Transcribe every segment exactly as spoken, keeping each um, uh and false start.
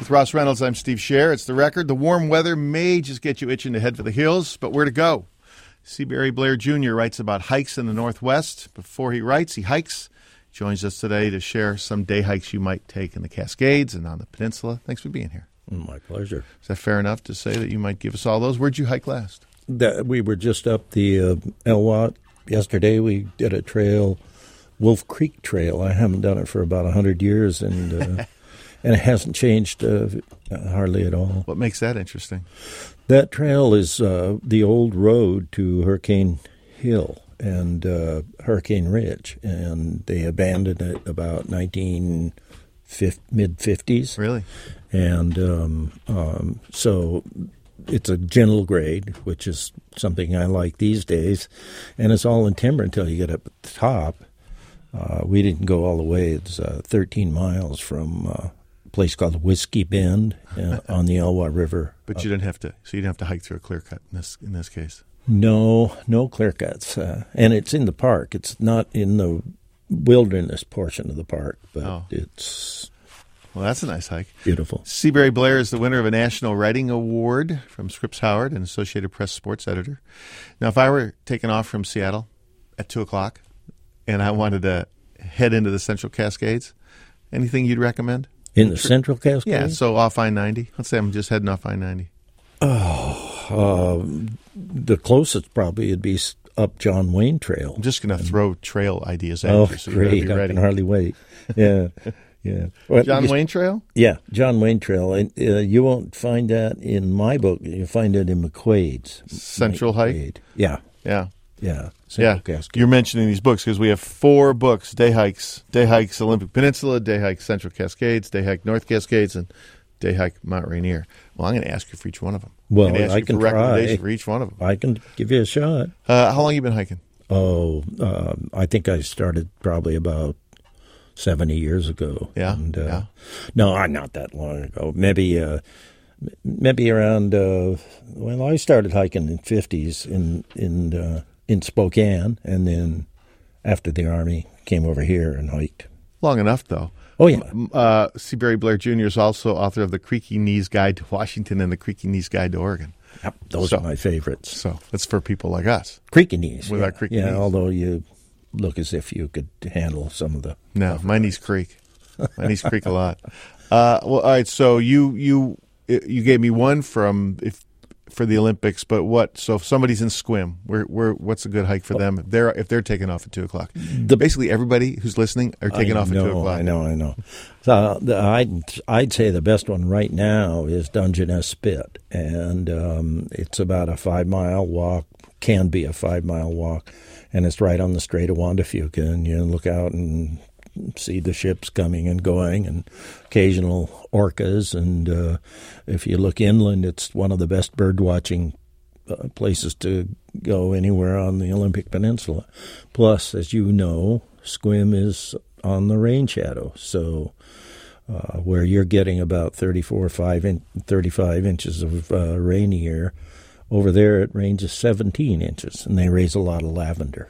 With Ross Reynolds, I'm Steve Scher. It's The Record. The warm weather may just get you itching to head for the hills, but where to go? Seabury Blair Junior writes about hikes in the Northwest. Before he writes, he hikes. He joins us today to share some day hikes you might take in the Cascades and on the peninsula. Thanks for being here. My pleasure. Is that fair enough to say that you might give us all those? Where'd you hike last? That, we were just up the uh, Elwha. Yesterday we did a trail, Wolf Creek Trail. I haven't done it for about one hundred years, and uh, and it hasn't changed uh, hardly at all. What makes that interesting? That trail is uh, the old road to Hurricane Hill and uh, Hurricane Ridge, and they abandoned it about nineteen mid fifties. Really? And um, um, so it's a gentle grade, which is something I like these days, and it's all in timber until you get up at the top. Uh, we didn't go all the way. It's uh, thirteen miles from uh, a place called Whiskey Bend uh, on the Elwha River. But you didn't have to. So you didn't have to hike through a clear cut in this in this case. No, no clear cuts, uh, and it's in the park. It's not in the wilderness portion of the park, but oh. it's well, that's a nice hike. Beautiful. Seabury Blair is the winner of a National Writing Award from Scripps Howard and Associated Press sports editor. Now, if I were taking off from Seattle at two o'clock and I wanted to head into the Central Cascades, anything you'd recommend? In the Central Cascades? Yeah, so off I ninety. Let's say I'm just heading off I ninety. Oh, uh, the closest probably would be up John Wayne Trail. I'm just going to throw trail ideas at oh, you, so you great. be ready. I can hardly wait. Yeah, yeah. Well, John you, Wayne Trail? Yeah, John Wayne Trail. And uh, you won't find that in my book. You find it in McQuaid's. Central McQuaid. Hike? Yeah. Yeah. Yeah. Central yeah. Cascade. You're mentioning these books because we have four books, day hikes, day hikes Olympic Peninsula, day hike Central Cascades, day hike North Cascades, and day hike Mount Rainier. Well, I'm going to ask you for each one of them. Well, I'm ask I you can for try. recommendation for each one of them. I can give you a shot. Uh, how long have you been hiking? Oh, uh, I think I started probably about seventy years ago. Yeah, and, uh, yeah. No, not that long ago. Maybe, uh, maybe around. Uh, well, I started hiking in fifties in in uh, in Spokane, and then after the Army, came over here and hiked. Long enough, though. Oh yeah. Uh, Seabury Blair Junior is also author of the Creaky Knees Guide to Washington and the Creaky Knees Guide to Oregon. Yep, those so, are my favorites. So it's for people like us. Creaky knees. With yeah. our creaky yeah, knees. Although you look as if you could handle some of the... No, my knees creak. My knees creak a lot. Uh, well, all right, so you you you gave me one from if for the Olympics, but what? So if somebody's in Sequim, where where what's a good hike for them? If they're if they're taking off at two o'clock. The, Basically, everybody who's listening are taking I off know, at two o'clock. I know, I know. So the, I'd I'd say the best one right now is Dungeness Spit, and um, it's about a five mile walk. Can be a five mile walk, and it's right on the Strait of Juan de Fuca, and you look out and see the ships coming and going and occasional orcas. And uh, if you look inland, it's one of the best bird watching uh, places to go anywhere on the Olympic Peninsula. Plus, as you know, Sequim is on the rain shadow. So uh, where you're getting about thirty-four, five in, thirty-five inches of uh, rain a year, over there it rains seventeen inches, and they raise a lot of lavender.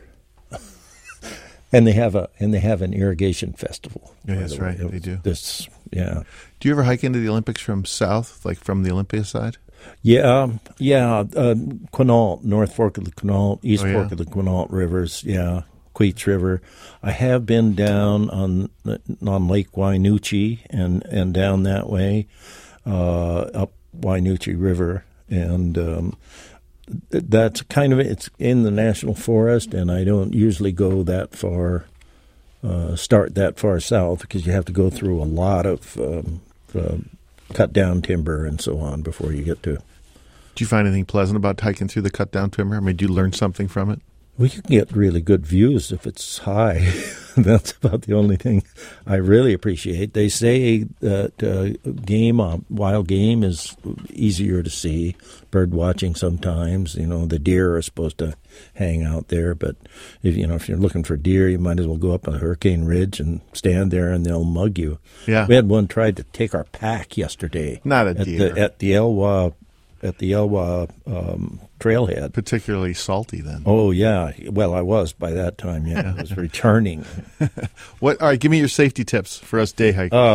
And they have a and they have an irrigation festival. Yeah, that's right. They do. This, yeah. Do you ever hike into the Olympics from south, like from the Olympia side? Yeah, um, yeah. Uh, Quinault, North Fork of the Quinault, East oh, yeah. Fork of the Quinault rivers. Yeah, Queets River. I have been down on on Lake Wynoochee and and down that way, uh, up Wynoochee River, and. Um, That's kind of it's in the national forest, and I don't usually go that far, uh, start that far south because you have to go through a lot of um, uh, cut down timber and so on before you get to. Do you find anything pleasant about hiking through the cut down timber? I mean, do you learn something from it? Well, you can get really good views if it's high. That's about the only thing I really appreciate. They say that uh, game, uh, wild game is easier to see. Bird watching sometimes, you know, the deer are supposed to hang out there. But if you know if you're looking for deer, you might as well go up a Hurricane Ridge and stand there, and they'll mug you. Yeah, we had one tried to take our pack yesterday. Not a at deer the, at the Elwha. At the Elwha um, trailhead. Particularly salty then. Oh, yeah. Well, I was by that time, yeah. I was returning. What? All right, give me your safety tips for us day hikers. Oh,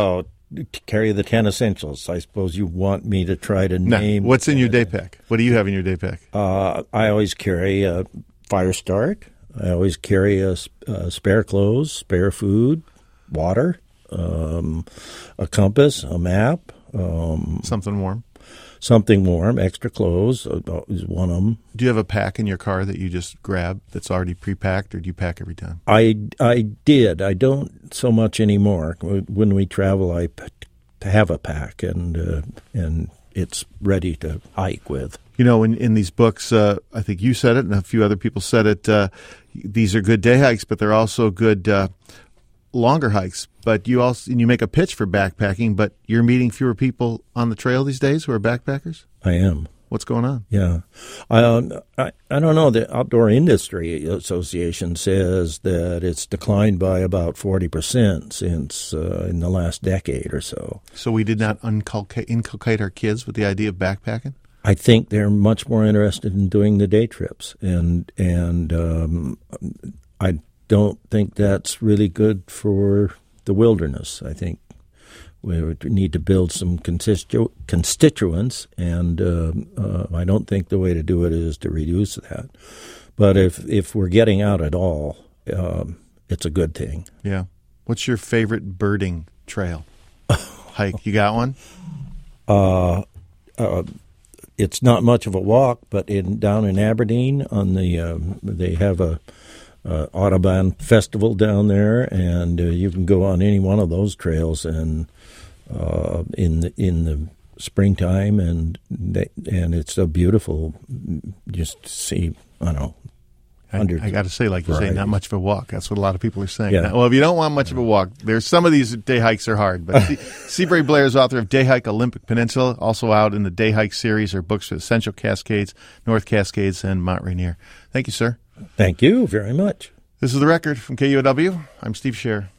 carry the ten essentials. I suppose you want me to try to No. name. What's in your day pack? What do you have in your day pack? Uh, I always carry a fire start. I always carry a, a spare clothes, spare food, water, um, a compass, a map, um, Something warm. something warm, extra clothes uh, is one of them. Do you have a pack in your car that you just grab that's already pre-packed, or do you pack every time? I, I did. I don't so much anymore. When we travel, I p- have a pack, and uh, and it's ready to hike with. You know, in, in these books, uh, I think you said it and a few other people said it, uh, these are good day hikes, but they're also good uh, longer hikes. But you also and you make a pitch for backpacking, but you're meeting fewer people on the trail these days who are backpackers? I am. What's going on? Yeah. I, I, I don't know. The Outdoor Industry Association says that it's declined by about forty percent since uh, in the last decade or so. So we did not inculcate, inculcate our kids with the idea of backpacking? I think they're much more interested in doing the day trips, and and um, I don't think that's really good for the wilderness. I think we would need to build some constitu- constituents, and uh, uh, I don't think the way to do it is to reduce that. But if if we're getting out at all, um, it's a good thing. Yeah. What's your favorite birding trail? Hike? You got one? Uh, uh, it's not much of a walk, but in down in Aberdeen, on the um, they have a uh, Audubon festival down there, and uh, you can go on any one of those trails, and uh, in the, in the springtime, and they, and it's so beautiful. Just to see, I don't know. I, I got to say, like you say, not much of a walk. That's what a lot of people are saying. Yeah. Now, well, if you don't want much of a walk, there's some of these day hikes are hard. But C- Seabury Blair is author of Day Hike Olympic Peninsula, also out in the Day Hike series, or books for Central Cascades, North Cascades, and Mount Rainier. Thank you, sir. Thank you very much. This is The Record from K U O W. I'm Steve Scher.